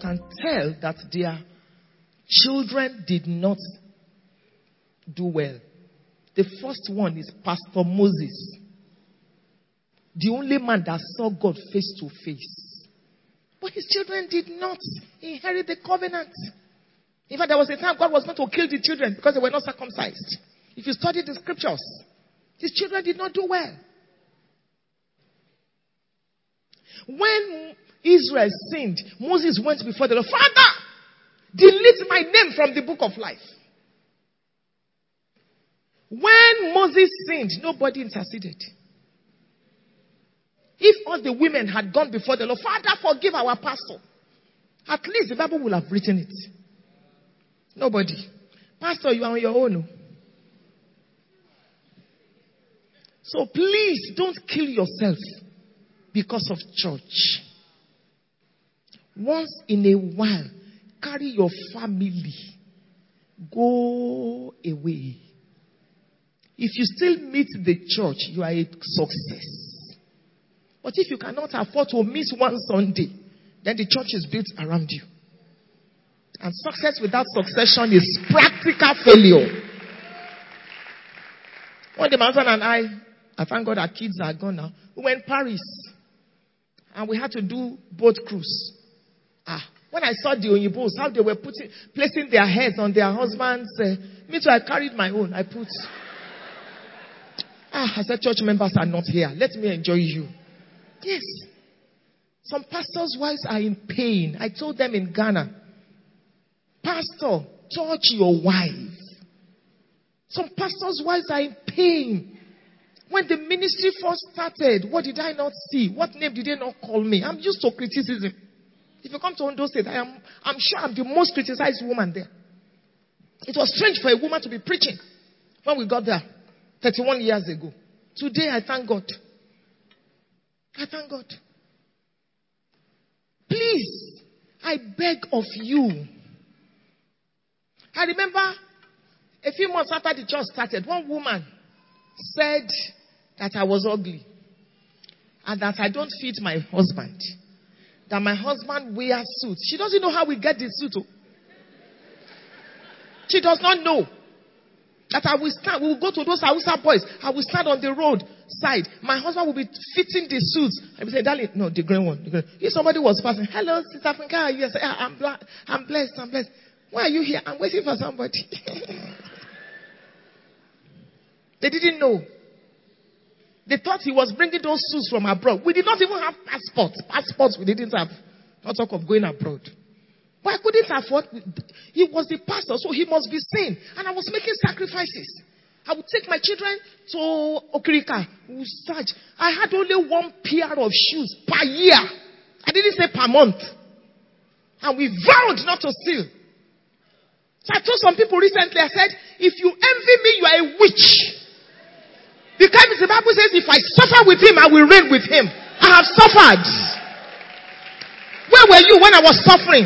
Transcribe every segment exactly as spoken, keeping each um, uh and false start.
can tell that their children did not do well. The first one is Pastor Moses. The only man that saw God face to face. But his children did not inherit the covenant. In fact, there was a time God was going to kill the children because they were not circumcised. If you study the scriptures, his children did not do well. When Israel sinned, Moses went before the Lord. Father, delete my name from the book of life. When Moses sinned, nobody interceded. If all the women had gone before the Lord, Father, forgive our pastor, at least the Bible will have written it. Nobody. Pastor, you are on your own. So please don't kill yourself because of church. Once in a while, carry your family. Go away. If you still meet the church, you are a success. But if you cannot afford to miss one Sunday, then the church is built around you. And success without succession is practical failure. One day, my husband and I, I thank God our kids are gone now, we went to Paris. And we had to do boat cruise. Ah, when I saw the Oyibos, how they were putting, placing their heads on their husbands, uh, me too, I carried my own. I put, ah, I said, church members are not here. Let me enjoy you. Yes. Some pastors' wives are in pain. I told them in Ghana, Pastor, touch your wife. Some pastors' wives are in pain. When the ministry first started, what did I not see? What name did they not call me? I'm used to criticism. If you come to Ondo State, I am, I'm sure I'm the most criticized woman there. It was strange for a woman to be preaching when we got there thirty-one years ago. Today, I thank God. I thank God. Please, I beg of you. I remember a few months after the church started, one woman said that I was ugly and that I don't fit my husband. That my husband wears suits. She doesn't know how we get the suit. Oh. She does not know that I will stand. We will go to those Hausa boys. I will stand on the road side. My husband will be fitting the suits. I will say, darling, no, the green one. The green. If somebody was passing, hello, Sister Africa, how are you? I say, I'm, bla- I'm blessed, I'm blessed. Why are you here? I'm waiting for somebody. They didn't know. They thought he was bringing those suits from abroad. We did not even have passports. Passports we didn't have. Not talk of going abroad. But I couldn't afford. He was the pastor, so he must be sane. And I was making sacrifices. I would take my children to Okirika. We would search. I had only one pair of shoes per year. I didn't say per month. And we vowed not to steal. So I told some people recently, I said, if you envy me, you are a witch. Because the Bible says, if I suffer with him, I will reign with him. I have suffered. Where were you when I was suffering?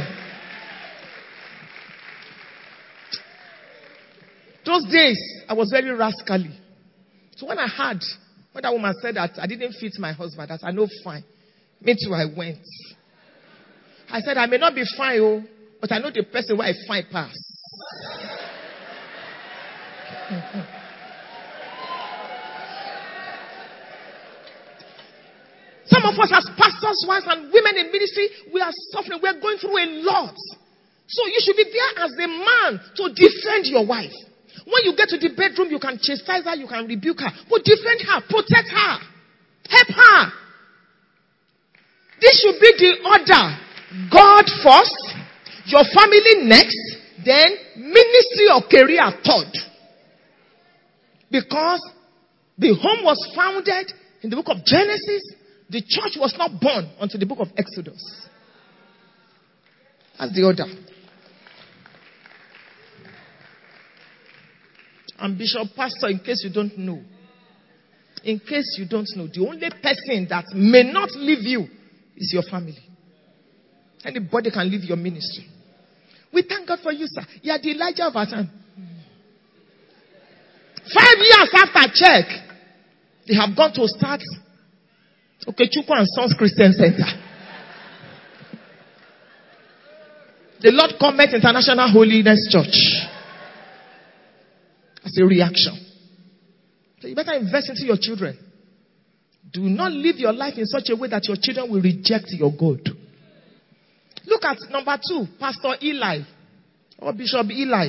Those days, I was very rascally. So when I heard, when that woman said that I didn't fit my husband, that I know fine. Me too, I went. I said, I may not be fine, oh, but I know the person where I find pass. Some of us as pastors' wives and women in ministry, we are suffering. We are going through a lot. So you should be there as a man to defend your wife. When you get to the bedroom, you can chastise her, you can rebuke her. But defend her, protect her, help her. This should be the order. God first, your family next, then ministry or career third. Because the home was founded in the book of Genesis. The church was not born until the book of Exodus. That's the order. And Bishop Pastor, in case you don't know, in case you don't know, the only person that may not leave you is your family. Anybody can leave your ministry. We thank God for you, sir. You are the Elijah of our time. Five years after check, they have gone to start Okay, Chukwu and Sons Christian Center. The Lord Comet International Holiness Church. As a reaction. So you better invest into your children. Do not live your life in such a way that your children will reject your God. Look at number two, Pastor Eli or Bishop Eli.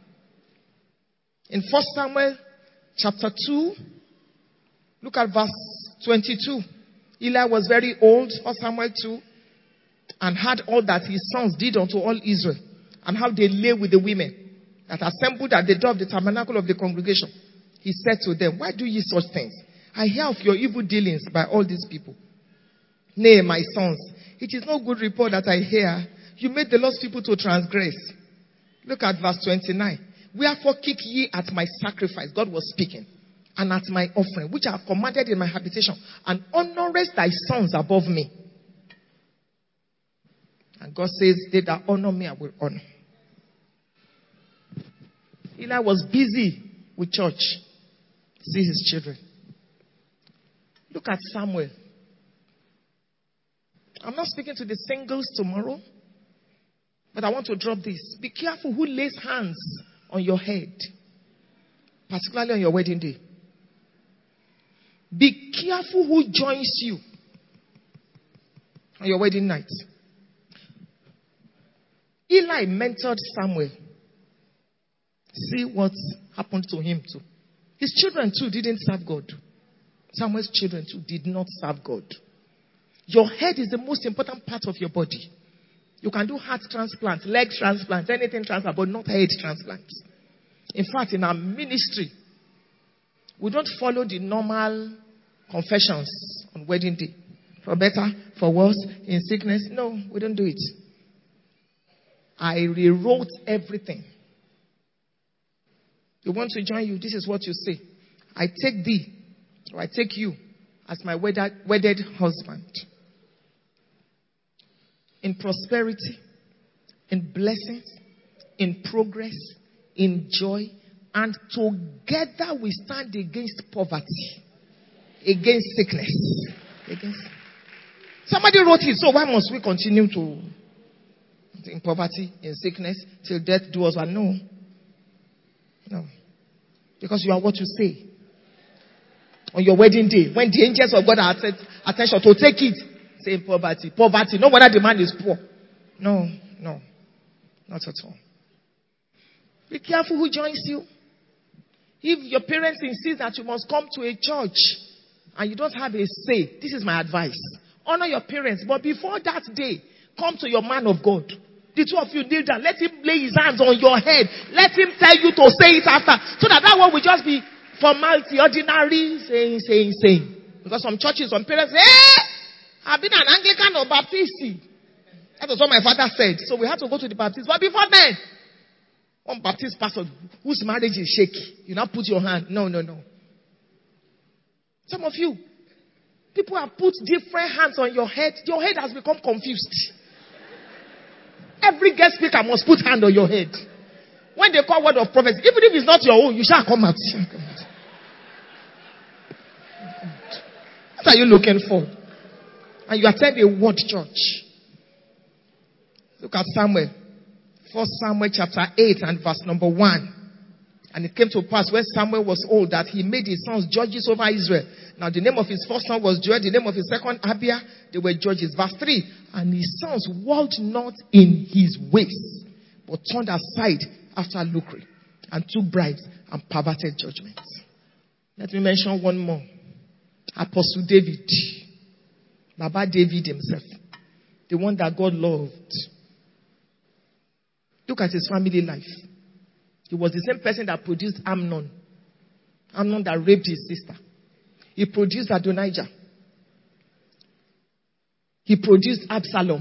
In First Samuel chapter two, look at verse twenty-two. Eli was very old, First Samuel two, and had all that his sons did unto all Israel, and how they lay with the women that assembled at the door of the tabernacle of the congregation. He said to them, why do ye such things? I hear of your evil dealings by all these people. Nay, my sons, it is no good report that I hear. You made the Lord's people to transgress. Look at verse twenty-nine. Wherefore kick ye at my sacrifice, God was speaking, and at my offering, which I have commanded in my habitation, and honorest thy sons above me. And God says, they that honor me, I will honor. Eli was busy with church. See his children. Look at Samuel. I'm not speaking to the singles tomorrow, but I want to drop this. Be careful who lays hands on your head, particularly on your wedding day. Be careful who joins you on your wedding night. Eli mentored Samuel. See what happened to him too. His children too didn't serve God. Samuel's children too did not serve God. Your head is the most important part of your body. You can do heart transplant, leg transplant, anything transplant, but not head transplant. In fact, in our ministry, we don't follow the normal confessions on wedding day. For better, for worse, in sickness. No, we don't do it. I rewrote everything. You want to join you, this is what you say. I take thee, or I take you as my wedded, wedded husband. In prosperity, in blessings, in progress, in joy, and together we stand against poverty, against sickness. Against... Somebody wrote it, so why must we continue to in poverty, in sickness, till death do us one? No. No. Because you are what you say. On your wedding day, when the angels of God are at attention to take it, say poverty. Poverty. No whether the man is poor. No, no. Not at all. Be careful who joins you. If your parents insist that you must come to a church and you don't have a say, this is my advice. Honor your parents. But before that day, come to your man of God. The two of you kneel down. Let him lay his hands on your head. Let him tell you to say it after. So that that one will just be formality, ordinary, saying, saying, saying. Because some churches, some parents say, hey, I've been an Anglican or Baptist. That was what my father said. So we had to go to the Baptist. But before then, one Baptist pastor whose marriage is shaky, you now put your hand. No, no, no. Some of you, people have put different hands on your head. Your head has become confused. Every guest speaker must put hand on your head. When they call word of prophecy, even if it's not your own, you shall come out. You shall come out. What are you looking for? And you attend a word church. Look at Samuel. First Samuel chapter eight and verse number one. And it came to pass when Samuel was old that he made his sons judges over Israel. Now the name of his first son was Joel, the name of his second Abiah. They were judges. Verse three. And his sons walked not in his ways, but turned aside after lucre, and took bribes and perverted judgments. Let me mention one more. Apostle David. Baba David himself. The one that God loved. Look at his family life. He was the same person that produced Amnon. Amnon that raped his sister. He produced Adonijah. He produced Absalom.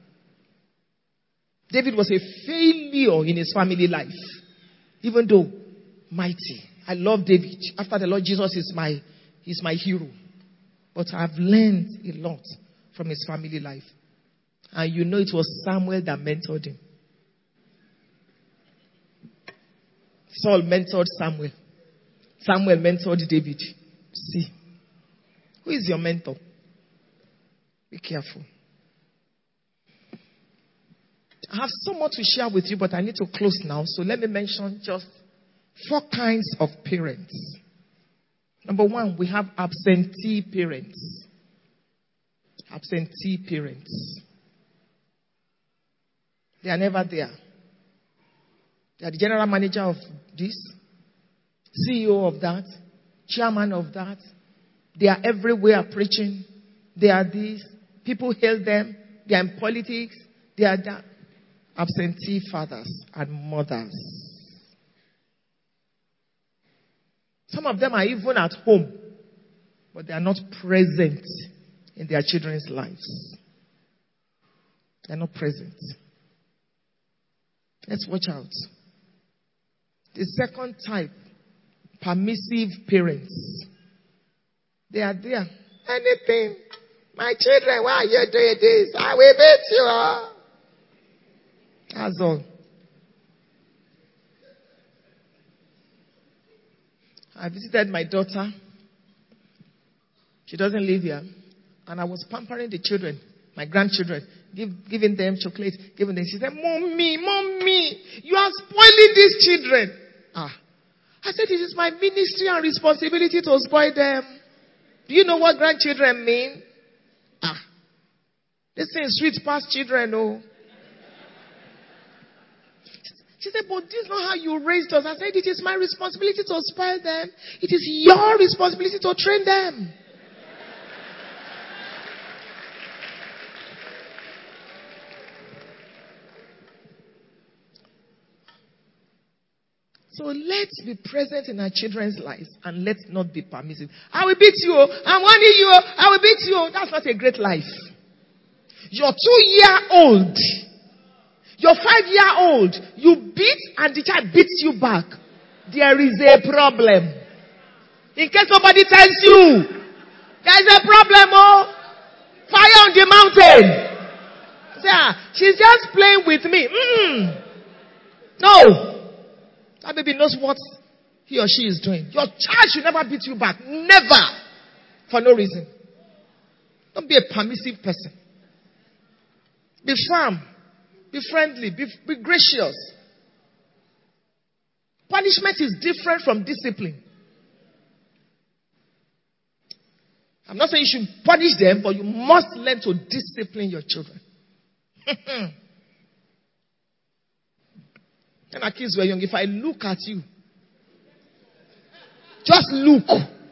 David was a failure in his family life. Even though mighty. I love David. After the Lord Jesus is my, he's my hero. But I've learned a lot from his family life. And you know it was Samuel that mentored him. Saul mentored Samuel. Samuel mentored David. See. Who is your mentor? Be careful. I have so much to share with you, but I need to close now. So let me mention just four kinds of parents. Number one, we have absentee parents. Absentee parents. They are never there. They are the general manager of this, C E O of that, chairman of that. They are everywhere preaching. They are this. People hail them. They are in politics. They are that. Absentee fathers and mothers. Some of them are even at home, but they are not present in their children's lives. They are not present. Let's watch out. The second type, permissive parents. They are there. Anything. My children, why are you doing this? I will beat you. That's all. I visited my daughter. She doesn't live here. And I was pampering the children, my grandchildren, give, giving them chocolate, giving them. She said, Mommy, Mommy, you are spoiling these children. Ah. I said, it is my ministry and responsibility to spoil them. Do you know what grandchildren mean? Ah. They say sweet past children, oh. She said, but this is not how you raised us. I said, it is my responsibility to spoil them. It is your responsibility to train them. So let's be present in our children's lives and let's not be permissive. I will beat you. I'm warning you. I will beat you. That's not a great life. You're two-year-old. You're five-year-old. You beat and the child beats you back. There is a problem. In case somebody tells you, there's a problem, oh. Fire on the mountain. Say, ah, she's just playing with me. Mm. No. That baby knows what he or she is doing. Your child should never beat you back. Never. For no reason. Don't be a permissive person. Be firm. Be friendly. Be, be gracious. Punishment is different from discipline. I'm not saying you should punish them, but you must learn to discipline your children. When our kids were young, if I look at you, just look.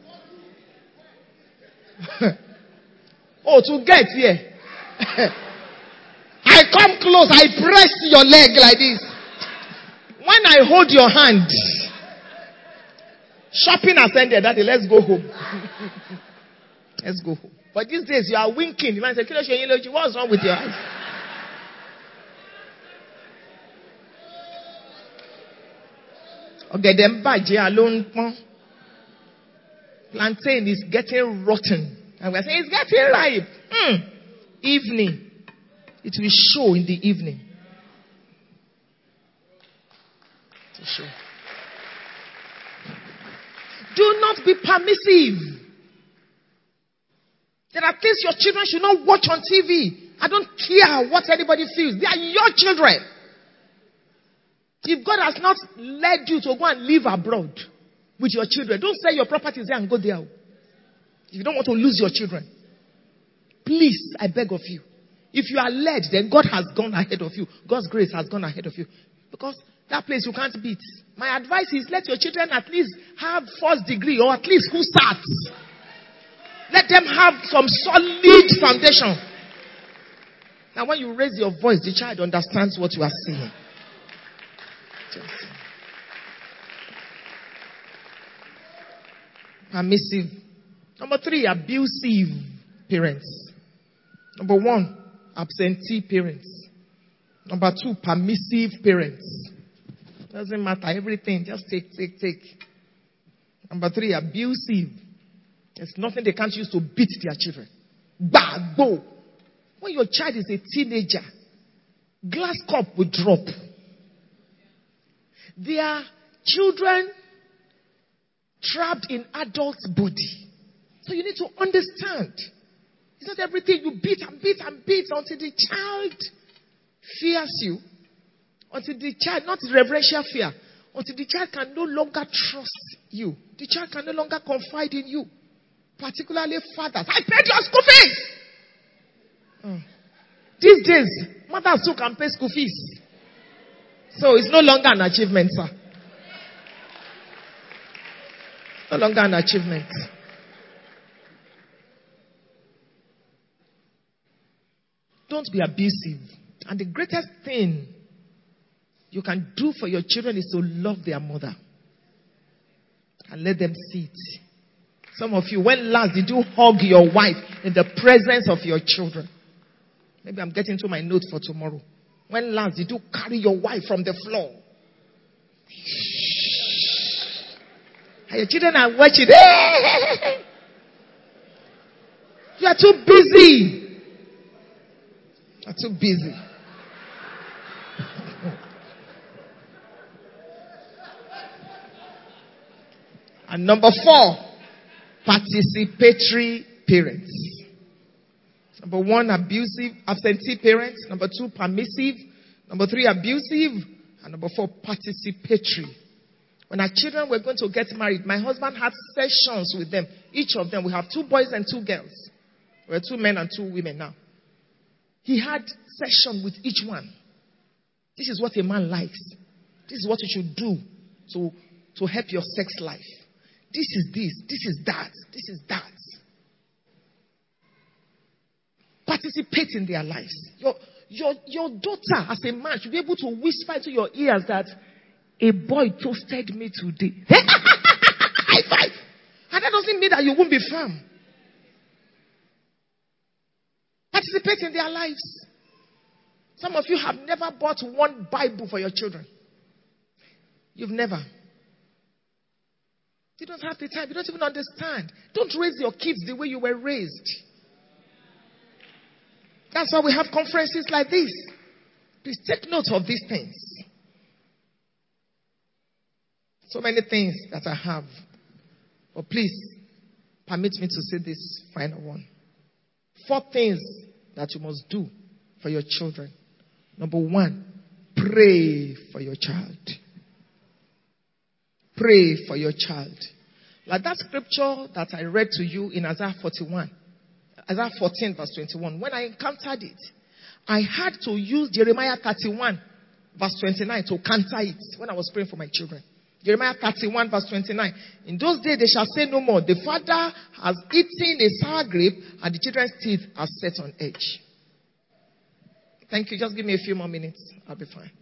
Oh, to get here. I come close, I press your leg like this. When I hold your hand, shopping has ended. Daddy, let's go home. Let's go home. But these days, you are winking. The man said, what's wrong with your eyes? Okay, then bàjẹ́ alone. Plantain is getting rotten. And we're saying it's getting ripe. Mm. Evening. It will show in the evening. To show. Do not be permissive. There are things your children should not watch on T V. I don't care what anybody feels. They are your children. If God has not led you to go and live abroad with your children, don't sell your properties there and go there. If you don't want to lose your children, please, I beg of you. If you are led, then God has gone ahead of you. God's grace has gone ahead of you. Because that place you can't beat. My advice is let your children at least have first degree or at least who starts. Let them have some solid foundation. Now when you raise your voice, the child understands what you are saying. Permissive. Number three, abusive parents. Number one, absentee parents. Number two, permissive parents. Doesn't matter, everything, just take, take, take. Number three, abusive. There's nothing they can't use to beat their children. Bah, bo. When your child is a teenager, glass cup will drop. They are children trapped in adult's body. So you need to understand. It's not everything you beat and beat and beat until the child fears you Until the child, not reverential fear, until the child can no longer trust you. The child can no longer confide in you. Particularly fathers. I paid your school fees. Oh. These days, mothers too can pay school fees. So it's no longer an achievement, sir. No longer an achievement. Don't be abusive. And the greatest thing you can do for your children is to love their mother. And let them see it. Some of you, when last did you hug your wife in the presence of your children? Maybe I'm getting to my note for tomorrow. When last did you carry your wife from the floor? And your children are watching. You are too busy. You are too busy. And number four, participatory parents. Number one, abusive, absentee parents. Number two, permissive. Number three, abusive. And number four, participatory. When our children were going to get married, my husband had sessions with them. Each of them, we have two boys and two girls. We're two men and two women now. He had session with each one. This is what a man likes. This is what you should do to, to help your sex life. This is this. This is that. This is that. Participate in their lives. Your, your, your daughter, as a man, should be able to whisper into your ears that a boy toasted me today. High five. And that doesn't mean that you won't be firm. Participate in their lives. Some of you have never bought one Bible for your children. You've never. You don't have the time. You don't even understand. Don't raise your kids the way you were raised. That's why we have conferences like this. Please take note of these things. So many things that I have. But please, permit me to say this final one. Four things that you must do for your children. Number one, pray for your child. Pray for your child. Like that scripture that I read to you in Isaiah forty-one. Isaiah fourteen verse twenty-one. When I encountered it, I had to use Jeremiah thirty-one verse twenty-nine to counter it when I was praying for my children. Jeremiah thirty-one verse twenty-nine. In those days they shall say no more. The father has eaten a sour grape and the children's teeth are set on edge. Thank you. Just give me a few more minutes. I'll be fine.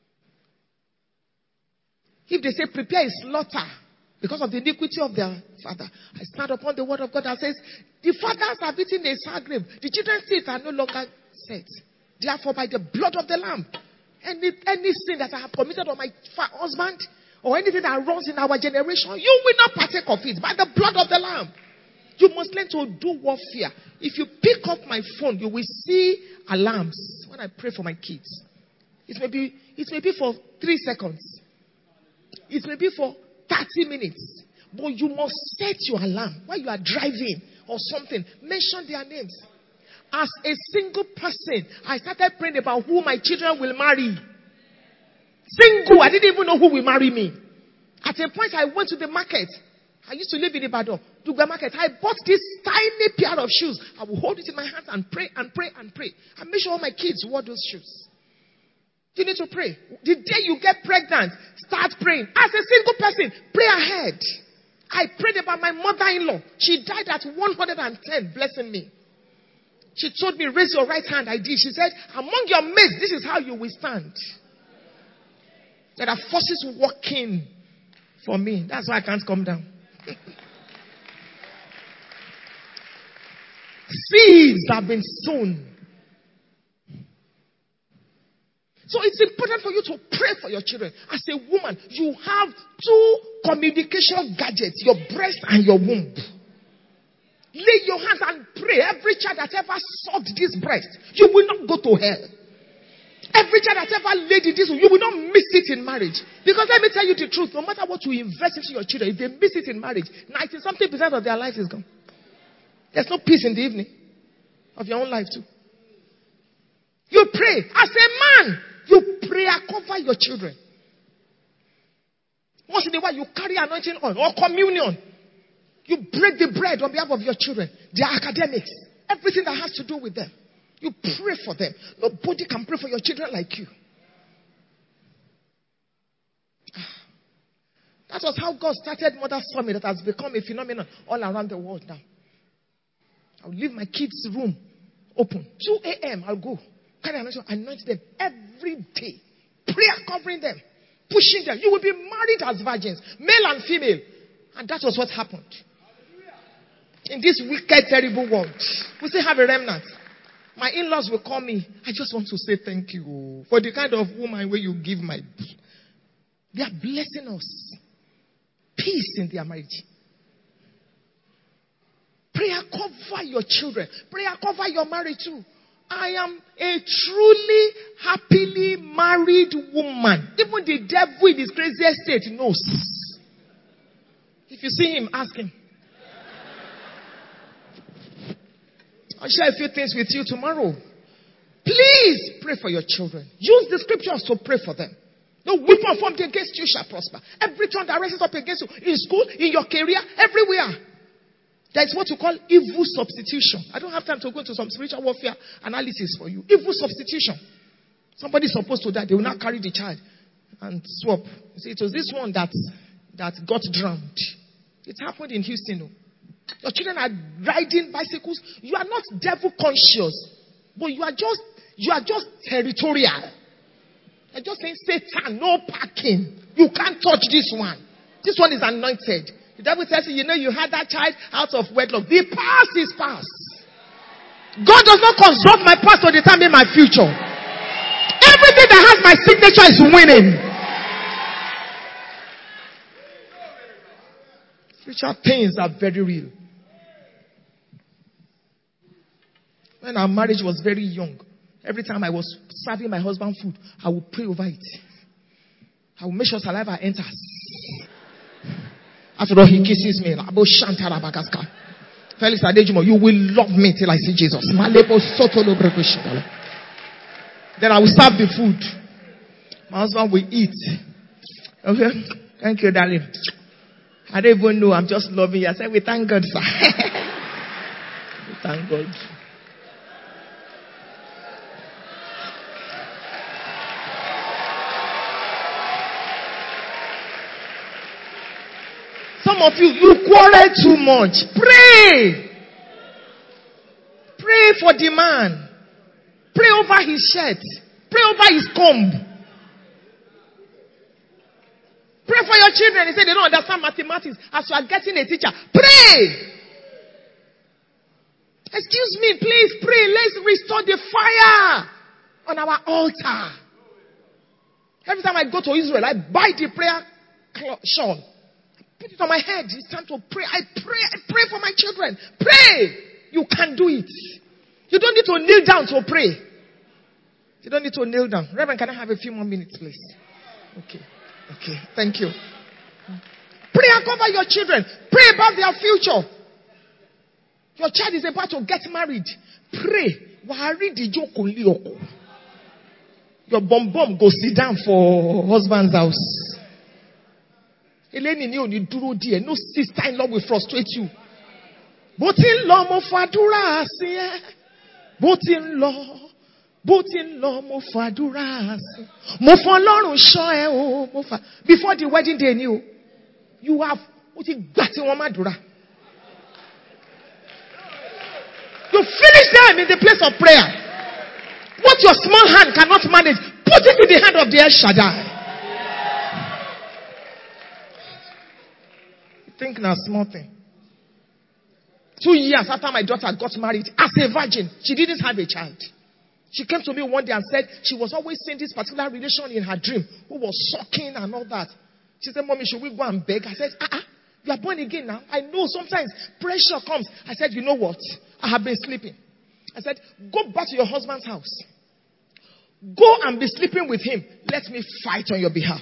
If they say prepare a slaughter because of the iniquity of their father, I stand upon the word of God that says the fathers have eaten a sour grape. The children's teeth are no longer set. Therefore, by the blood of the Lamb, any, any sin that I have committed on my husband or anything that runs in our generation, you will not partake of it. By the blood of the Lamb. You must learn to do warfare. If you pick up my phone, you will see alarms when I pray for my kids. It may be, it may be for three seconds. It may be for thirty minutes. But you must set your alarm while you are driving or something. Mention their names. As a single person, I started praying about who my children will marry. Single. I didn't even know who will marry me. At a point, I went to the market. I used to live in Ibadan, Dugba Market. I bought this tiny pair of shoes. I would hold it in my hands and pray and pray and pray. And make sure all my kids wore those shoes. You need to pray. The day you get pregnant, start praying. As a single person, pray ahead. I prayed about my mother-in-law. She died at one hundred ten, blessing me. She told me, raise your right hand. I did. She said, among your mates, this is how you will stand. There are forces working for me. That's why I can't come down. Seeds have been sown. So it's important for you to pray for your children. As a woman, you have two communication gadgets, your breast and your womb. Lay your hands and pray. Every child that ever sucked this breast, you will not go to hell. Every child that ever laid in this, you will not miss it in marriage. Because let me tell you the truth, no matter what you invest into your children, if they miss it in marriage, ninety something percent of their life is gone. There's no peace in the evening of your own life too. You pray as a man. You prayer cover your children. Once in a while, you carry anointing oil or communion. You break the bread on behalf of your children. Their academics. Everything that has to do with them. You pray for them. Nobody can pray for your children like you. That was how God started Mother Summit that has become a phenomenon all around the world now. I'll leave my kids' room open. two a.m. I'll go. Carry anointing, anoint them every day. Prayer covering them. Pushing them. You will be married as virgins. Male and female. And that was what happened. In this wicked, terrible world. We still have a remnant. My in-laws will call me. I just want to say thank you for the kind of woman where you give my... They are blessing us. Peace in their marriage. Prayer cover your children. Prayer cover your marriage too. I am a truly, happily married woman. Even the devil in his craziest state knows. If you see him, ask him. I'll share a few things with you tomorrow. Please pray for your children. Use the scriptures to pray for them. No weapon formed against you shall prosper. Every tongue that rises up against you in school, in your career, everywhere. There is what you call evil substitution. I don't have time to go into some spiritual warfare analysis for you. Evil substitution. Somebody is supposed to die. They will not carry the child and swap. You see, it was this one that, that got drowned. It happened in Houston. Your children are riding bicycles. You are not devil conscious. But you are just, you are just territorial. You're just saying, Satan, no parking. You can't touch this one. This one is anointed. The devil tells you, you know, you had that child out of wedlock. The past is past. God does not consult my past to determine my future. Everything that has my signature is winning. Spiritual pains are very real. When our marriage was very young, every time I was serving my husband food, I would pray over it. I will make sure saliva enters. After all, he kisses me. Felix Adejimo, you will love me till I see Jesus. Then I will serve the food. My husband will eat. Okay? Thank you, darling. I don't even know. I'm just loving you. I said, we thank God, sir. We thank God. Some of you, you quarrel too much. Pray. Pray for the man. Pray over his shirt. Pray over his comb. Pray for your children. They say they don't understand mathematics. As you are getting a teacher, pray. Excuse me, please pray. Let's restore the fire on our altar. Every time I go to Israel, I buy the prayer shawl. Put it on my head. It's time to pray. I pray. I pray for my children. Pray. You can do it. You don't need to kneel down to pray. You don't need to kneel down. Reverend, can I have a few more minutes, please? Okay. Okay. Thank you. Pray and cover your children. Pray about their future. Your child is about to get married. Pray. Your bum bum go sit down for husband's house. No sister-in-law will frustrate you. Both in law mo fadura si. Both in law. Both in law mo fadura si. Mo fọlọ́run ṣọ́ ẹ o mo fa. Before the wedding day ni o. You have o ti gbà tí wọ́n má dúrà. You finish them in the place of prayer. What your small hand cannot manage, put it in the hand of the El Shaddai. Think now, small thing. Two years after my daughter got married, as a virgin, she didn't have a child. She came to me one day and said she was always seeing this particular relation in her dream who was sucking and all that. She said, Mommy, should we go and beg? I said, ah, uh-uh, you are born again now. I know sometimes pressure comes. I said, you know what? I have been sleeping. I said, go back to your husband's house. Go and be sleeping with him. Let me fight on your behalf.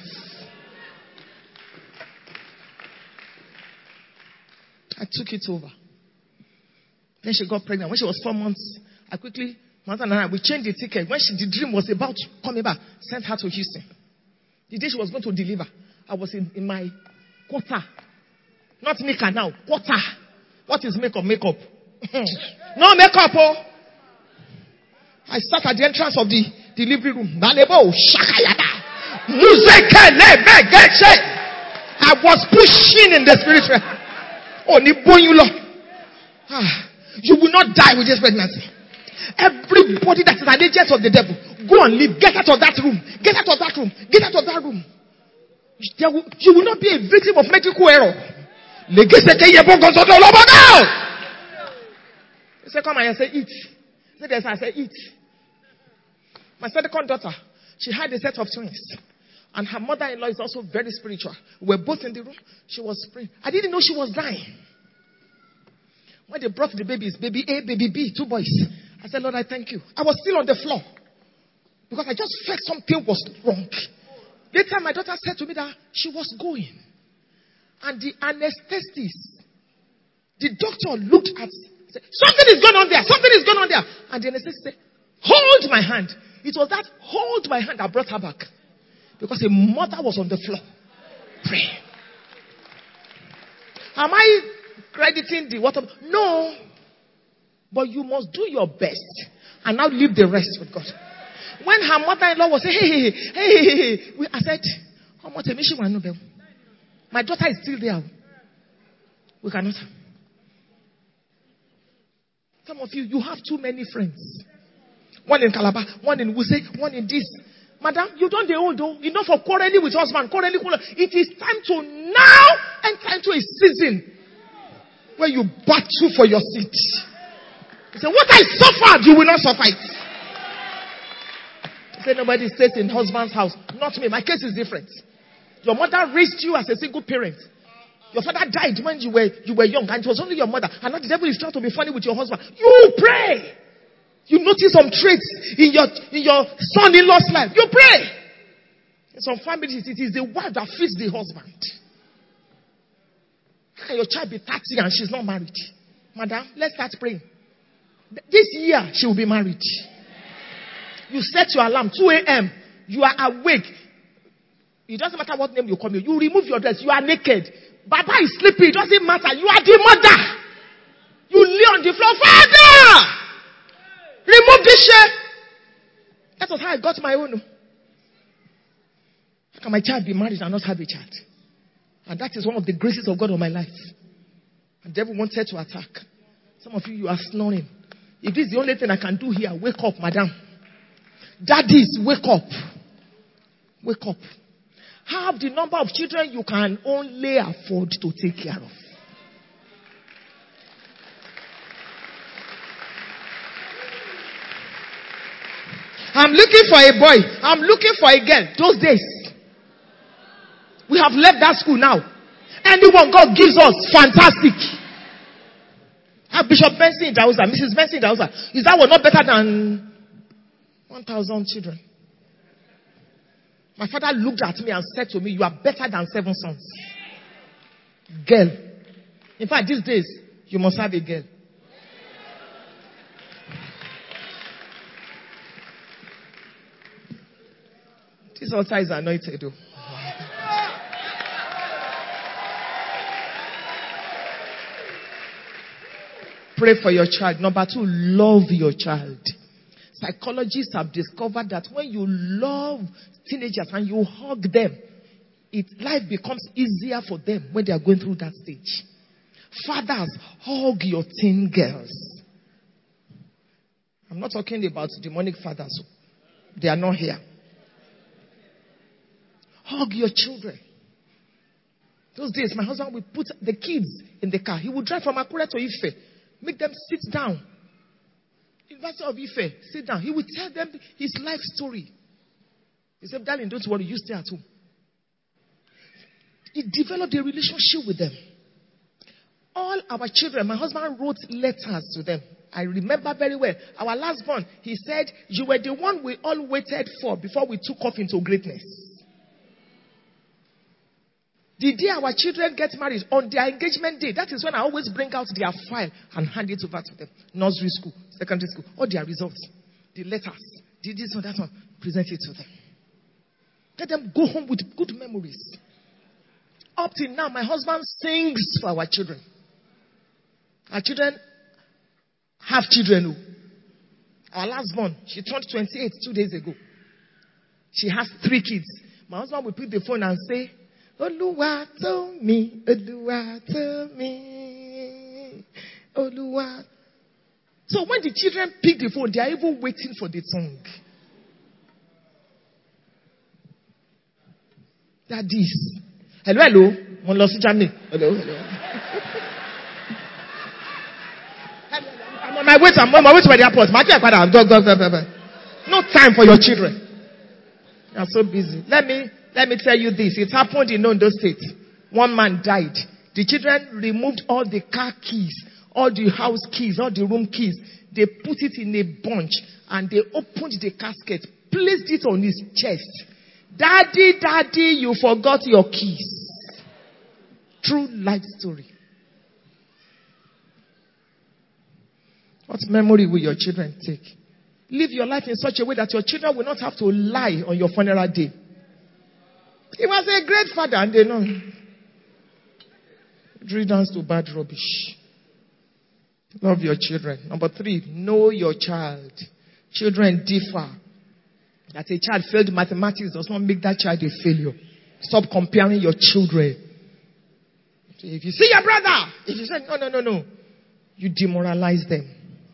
I took it over. Then she got pregnant. When she was four months, I quickly Mother and I, we changed the ticket. When she, the dream was about coming back, sent her to Houston. The day she was going to deliver, I was in, in my quarter. Not maker now, quarter. What is makeup? Makeup. No makeup, oh. I sat at the entrance of the delivery room. I was pushing in the spirit realm. Oh, you will not die with this pregnancy. Everybody that is an agent of the devil, go and leave. Get out of that room. Get out of that room. Get out of that room. Will, you will not be a victim of medical error. He said, come and I said, eat. He said, yes, I said, eat. My second daughter, she had a set of twins. And her mother-in-law is also very spiritual. We were both in the room. She was praying. I didn't know she was dying. When they brought the babies, baby A, baby B, two boys. I said, Lord, I thank you. I was still on the floor. Because I just felt something was wrong. Later, my daughter said to me that she was going. And the anesthetist, the doctor looked at, said, something is going on there. Something is going on there. And the anesthetist said, hold my hand. It was that hold my hand that brought her back. Because a mother was on the floor. Pray. Am I crediting the water? No. But you must do your best. And now leave the rest with God. When her mother-in-law was saying, hey, hey, hey, hey, hey, I said, my daughter is still there. We cannot. Some of you, you have too many friends. One in Calabar, one in Wuse, one in this. Madam, you don't the old though. Enough of quarreling with husband. Quarreling, quarreling. It is time to now enter into a season where you battle for your seat. You say, what I suffered, you will not suffer it. You say, nobody stays in husband's house. Not me. My case is different. Your mother raised you as a single parent. Your father died when you were you were young, and it was only your mother. And now the devil is trying to be funny with your husband. You pray. You notice some traits in your in your son-in-law's life. You pray. In some families, it is the wife that feeds the husband. How can your child be thirty and she's not married? Madam, let's start praying. This year, she will be married. You set your alarm, two a.m. You are awake. It doesn't matter what name you call me. You remove your dress. You are naked. Baba is sleeping. It doesn't matter. You are the mother. You lay on the floor. Father! Remove this shirt. That was how I got my own. How can my child be married and not have a child? And that is one of the graces of God on my life. And the devil wanted to attack. Some of you, you are snoring. If this is the only thing I can do here, wake up, madam. Daddies, wake up. Wake up. Have the number of children you can only afford to take care of. I'm looking for a boy. I'm looking for a girl. Those days. We have left that school now. Anyone God gives us, fantastic. Have Bishop Benson in Dausa, Missus Benson in Dausa. Is that one not better than one thousand children? My father looked at me and said to me, you are better than seven sons. Girl. In fact, these days, you must have a girl. This altar is anointed though. Pray for your child. Number two, love your child. Psychologists have discovered that when you love teenagers and you hug them, it, life becomes easier for them when they are going through that stage. Fathers, hug your teen girls. I'm not talking about demonic fathers. They are not here. Hug your children. Those days, my husband would put the kids in the car. He would drive from Akure to Ife. Make them sit down. University of Ife, sit down. He would tell them his life story. He said, darling, don't worry, you stay at home. He developed a relationship with them. All our children, my husband wrote letters to them. I remember very well. Our last born, he said, you were the one we all waited for before we took off into greatness. The day our children get married, on their engagement day, that is when I always bring out their file and hand it over to them. Nursery school, secondary school, all their results. the letters, did this one, that one. Present it to them. Let them go home with good memories. Up till now, my husband sings for our children. Our children have children. Our last born, she turned twenty-eight two days ago. She has three kids. My husband will pick the phone and say, Oluwa to me, Oluwa to me, Oluwa. So when the children pick the phone, they are even waiting for the song. Daddies. Hello, hello. Hello, hello. I'm on my way to, I'm on my way to the airport. No time for your children. You are so busy. Let me let me tell you this. It happened in Ondo State. One man died. The children removed all the car keys, all the house keys, all the room keys. They put it in a bunch and they opened the casket, placed it on his chest. Daddy, daddy, you forgot your keys. True life story. What memory will your children take? Live your life in such a way that your children will not have to lie on your funeral day. He was a great father and they know. Riddance to bad rubbish. Love your children. Number three, know your child. Children differ. That a child failed mathematics does not make that child a failure. Stop comparing your children. If you see your brother, if you say, no, no, no, no, you demoralize them.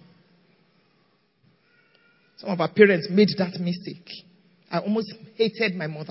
Some of our parents made that mistake. I almost hated my mother.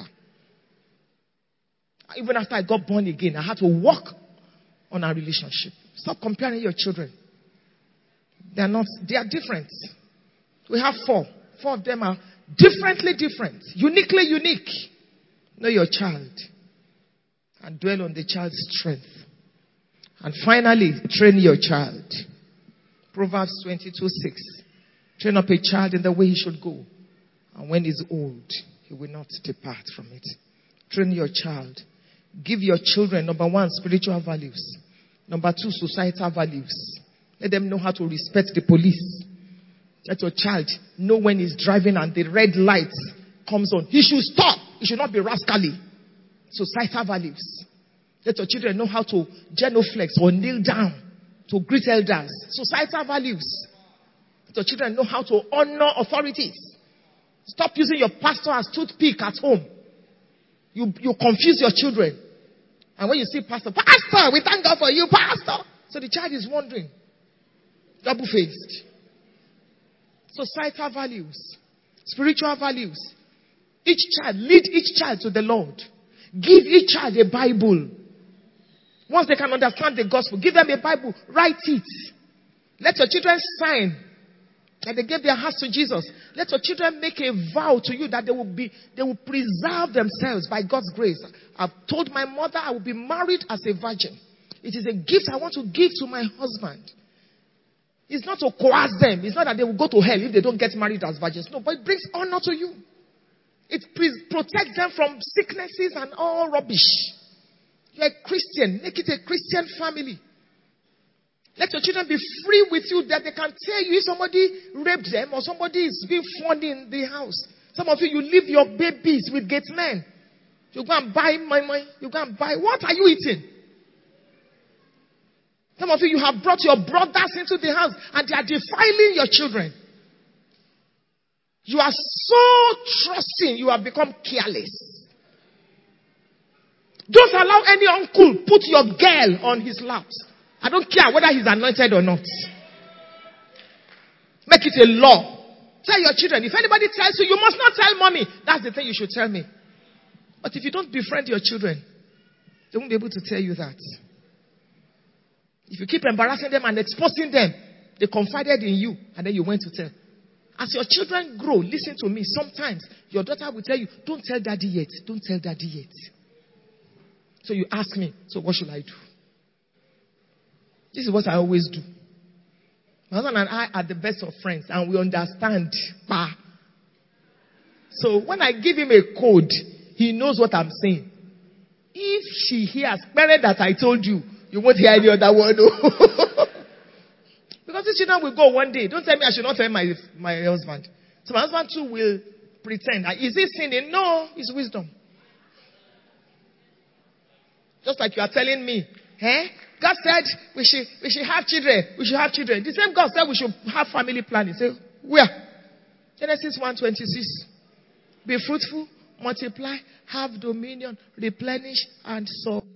Even after I got born again, I had to work on our relationship. Stop comparing your children. They are not, they are different. We have four. Four of them are differently different. Uniquely unique. Know your child. And dwell on the child's strength. And finally, train your child. Proverbs twenty-two six. Train up a child in the way he should go. And when he's old, he will not depart from it. Train your child. Give your children, number one, spiritual values. Number two, societal values. Let them know how to respect the police. Let your child know when he's driving and the red light comes on. He should stop. He should not be rascally. Societal values. Let your children know how to genuflex or kneel down to greet elders. Societal values. Let your children know how to honor authorities. Stop using your pastor as toothpick at home. You, you confuse your children. And when you see pastor, pastor, we thank God for you, pastor. So the child is wondering. Double-faced. Societal values. Spiritual values. Each child, lead each child to the Lord. Give each child a Bible. Once they can understand the gospel, give them a Bible. Write it. Let your children sign that they gave their hearts to Jesus. Let your children make a vow to you that they will be, they will preserve themselves by God's grace. I've told my mother I will be married as a virgin. It is a gift I want to give to my husband. It's not to coerce them. It's not that they will go to hell if they don't get married as virgins. No, but it brings honor to you. It pre- protects them from sicknesses and all rubbish. You're a Christian. Make it a Christian family. Let your children be free with you that they can tell you if somebody raped them or somebody is being funny in the house. Some of you, you leave your babies with gate men. You go and buy my money. You go and buy. What are you eating? Some of you, you have brought your brothers into the house and they are defiling your children. You are so trusting, you have become careless. Don't allow any uncle put your girl on his lap. I don't care whether he's anointed or not. Make it a law. Tell your children, if anybody tells you, you must not tell mommy. That's the thing you should tell me. But if you don't befriend your children, they won't be able to tell you that. If you keep embarrassing them and exposing them, they confided in you and then you went to tell. As your children grow, listen to me. Sometimes your daughter will tell you, don't tell daddy yet. Don't tell daddy yet. So you ask me, so what should I do? This is what I always do. My husband and I are the best of friends and we understand. Bah. So when I give him a code, he knows what I'm saying. If she hears, parent that I told you, you won't hear any other word. Because these children will go one day. Don't tell me I should not tell my, my husband. Some husband too will pretend. Is it sinning? No, it's wisdom. Just like you are telling me, eh? God said we should we should have children. We should have children. The same God said we should have family planning. Say, where? Genesis one twenty-six. Be fruitful, multiply, have dominion, replenish, and subdue.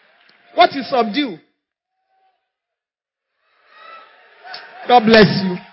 What is subdue? God bless you.